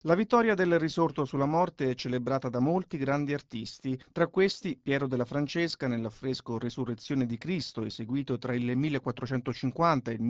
La vittoria del risorto sulla morte è celebrata da molti grandi artisti, tra questi Piero della Francesca nell'affresco Resurrezione di Cristo, eseguito tra il 1450 e il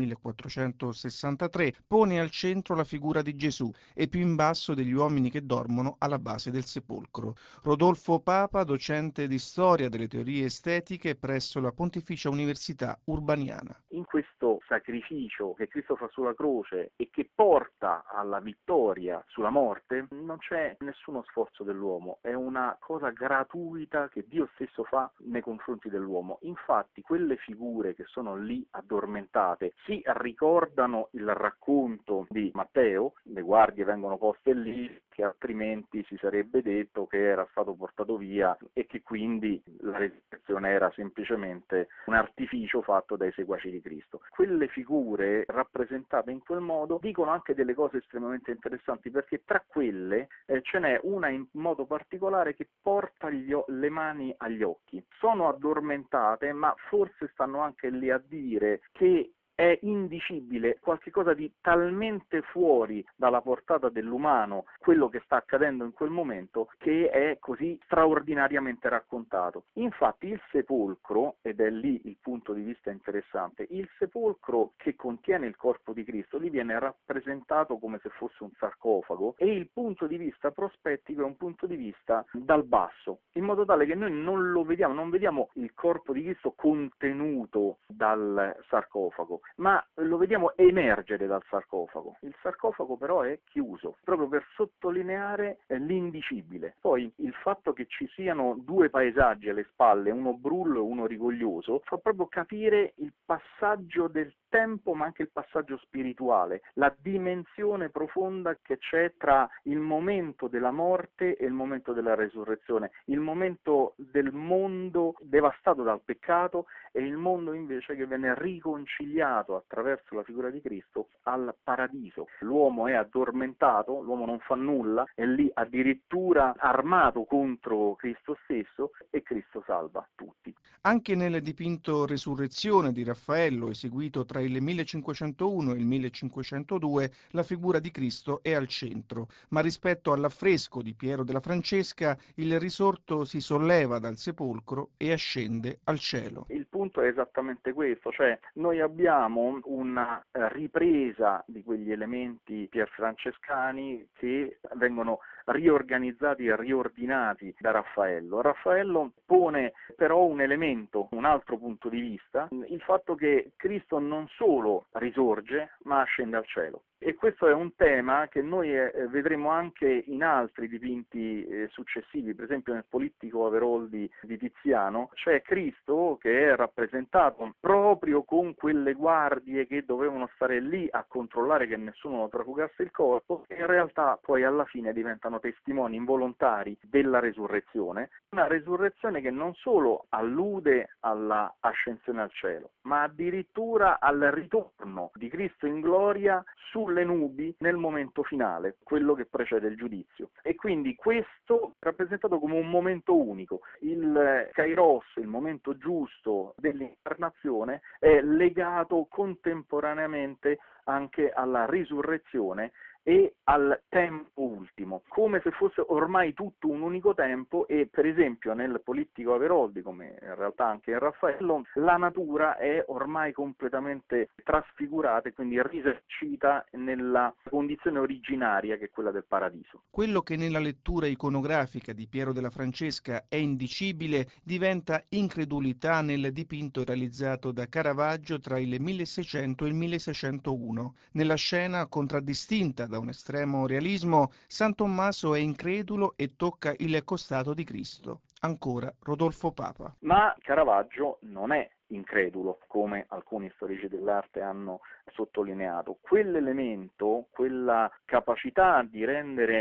1463, pone al centro la figura di Gesù e più in basso degli uomini che dormono alla base del sepolcro. Rodolfo Papa, docente di storia delle teorie estetiche presso la Pontificia Università Urbaniana. In questo sacrificio che Cristo fa sulla croce e che porta alla vittoria sulla morte, non c'è nessuno sforzo dell'uomo, è una cosa gratuita che Dio stesso fa nei confronti dell'uomo. Infatti quelle figure che sono lì addormentate si ricordano il racconto di Matteo, le guardie vengono poste lì, che altrimenti si sarebbe detto che era stato portato via e che quindi la resurrezione era semplicemente un artificio fatto dai seguaci di Cristo. Quelle figure rappresentate in quel modo dicono anche delle cose estremamente interessanti, perché tra quelle ce n'è una in modo particolare che porta le mani agli occhi. Sono addormentate, ma forse stanno anche lì a dire che è indicibile, qualcosa di talmente fuori dalla portata dell'umano, quello che sta accadendo in quel momento, che è così straordinariamente raccontato. Infatti il sepolcro, ed è lì il punto di vista interessante, il sepolcro che contiene il corpo di Cristo, lì viene rappresentato come se fosse un sarcofago, e il punto di vista prospettico è un punto di vista dal basso, in modo tale che noi non lo vediamo, non vediamo il corpo di Cristo contenuto dal sarcofago, ma lo vediamo emergere dal sarcofago. Il sarcofago però è chiuso, proprio per sottolineare l'indicibile. Poi il fatto che ci siano due paesaggi alle spalle, uno brullo e uno rigoglioso, fa proprio capire il passaggio del tempo, ma anche il passaggio spirituale, la dimensione profonda che c'è tra il momento della morte e il momento della resurrezione, il momento del mondo devastato dal peccato e il mondo invece che viene riconciliato attraverso la figura di Cristo al paradiso. L'uomo è addormentato, l'uomo non fa nulla, è lì addirittura armato contro Cristo stesso e Cristo salva tutti. Anche nel dipinto Resurrezione di Raffaello, eseguito tra il 1501 e il 1502, la figura di Cristo è al centro, ma rispetto all'affresco di Piero della Francesca, il risorto si solleva dal sepolcro e ascende al cielo. Il punto è esattamente questo, cioè noi abbiamo una ripresa di quegli elementi pierfrancescani che vengono riorganizzati e riordinati da Raffaello. Raffaello pone però un elemento, un altro punto di vista, il fatto che Cristo non solo risorge, ma ascende al cielo. E questo è un tema che noi vedremo anche in altri dipinti successivi, per esempio nel Polittico Averoldi di Tiziano, c'è Cristo che è rappresentato proprio con quelle guardie che dovevano stare lì a controllare che nessuno trafugasse il corpo, e in realtà poi alla fine diventano testimoni involontari della resurrezione, una resurrezione che non solo allude alla ascensione al cielo, ma addirittura al ritorno di Cristo in gloria sulle nubi nel momento finale, quello che precede il giudizio. E quindi questo è rappresentato come un momento unico. Il Kairos, il momento giusto dell'incarnazione, è legato contemporaneamente anche alla risurrezione e al tempo ultimo, come se fosse ormai tutto un unico tempo. E per esempio nel Polittico Averoldi, come in realtà anche in Raffaello, la natura è ormai completamente trasfigurata e quindi risarcita nella condizione originaria che è quella del paradiso. Quello che nella lettura iconografica di Piero della Francesca è indicibile diventa incredulità nel dipinto realizzato da Caravaggio tra il 1600 e il 1601. Nella scena, contraddistinta da un estremo realismo, San Tommaso è incredulo e tocca il costato di Cristo. Ancora Rodolfo Papa. Ma Caravaggio non è incredulo, come alcuni storici dell'arte hanno sottolineato. Quell'elemento, quella capacità di rendere toccabile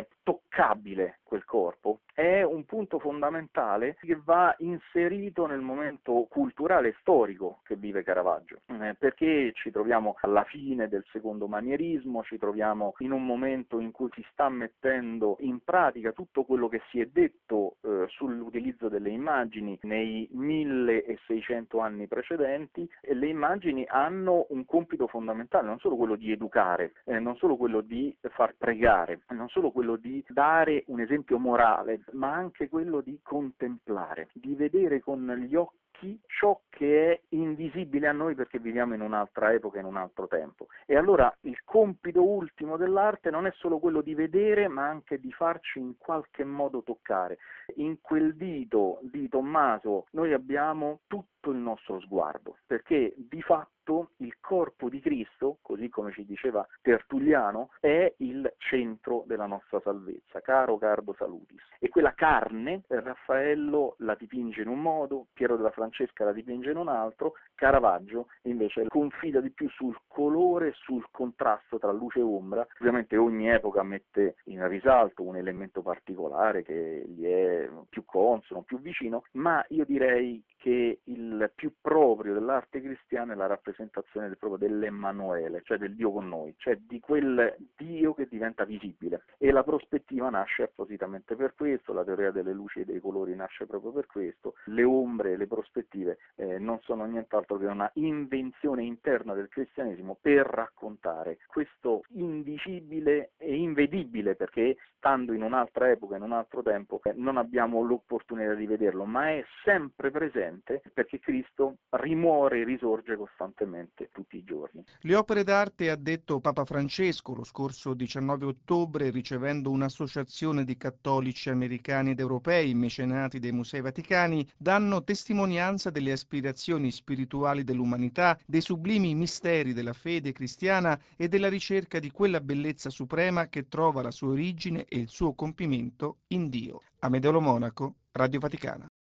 toccabile quel corpo, è un punto fondamentale che va inserito nel momento culturale e storico che vive Caravaggio, perché ci troviamo alla fine del secondo manierismo, ci troviamo in un momento in cui si sta mettendo in pratica tutto quello che si è detto sull'utilizzo delle immagini nei 1600 anni precedenti, e le immagini hanno un compito fondamentale, non solo quello di educare, non solo quello di far pregare, non solo quello di dare un esempio morale, ma anche quello di contemplare, di vedere con gli occhi ciò che è invisibile a noi perché viviamo in un'altra epoca, in un altro tempo. E allora il compito ultimo dell'arte non è solo quello di vedere, ma anche di farci in qualche modo toccare. In quel dito di Tommaso noi abbiamo tutto il nostro sguardo, perché di fatto il corpo di Cristo, così come ci diceva Tertulliano, è il centro della nostra salvezza, caro cardo salutis. E quella carne, Raffaello la dipinge in un modo, Piero della Francesca la dipinge in un altro, Caravaggio invece confida di più sul colore, sul contrasto tra luce e ombra. Ovviamente ogni epoca mette in risalto un elemento particolare che gli è più consono, più vicino, ma io direi che il più proprio dell'arte cristiana è la rappresentazione proprio dell'Emmanuele, cioè del Dio con noi, cioè di quel Dio che diventa visibile. E la prospettiva nasce appositamente per questo, la teoria delle luci e dei colori nasce proprio per questo, le ombre e le prospettive non sono nient'altro che una invenzione interna del cristianesimo per raccontare questo indicibile e invedibile, perché stando in un'altra epoca, in un altro tempo, non abbiamo l'opportunità di vederlo, ma è sempre presente perché Cristo rimuore e risorge costantemente tutti i giorni. Le opere d'arte, ha detto Papa Francesco lo scorso 19 ottobre, ricevendo un'associazione di cattolici americani ed europei mecenati dei Musei Vaticani, danno testimonianza delle aspirazioni spirituali dell'umanità, dei sublimi misteri della fede cristiana e della ricerca di quella bellezza suprema che trova la sua origine e il suo compimento in Dio. Amedeo Lo Monaco, Radio Vaticana.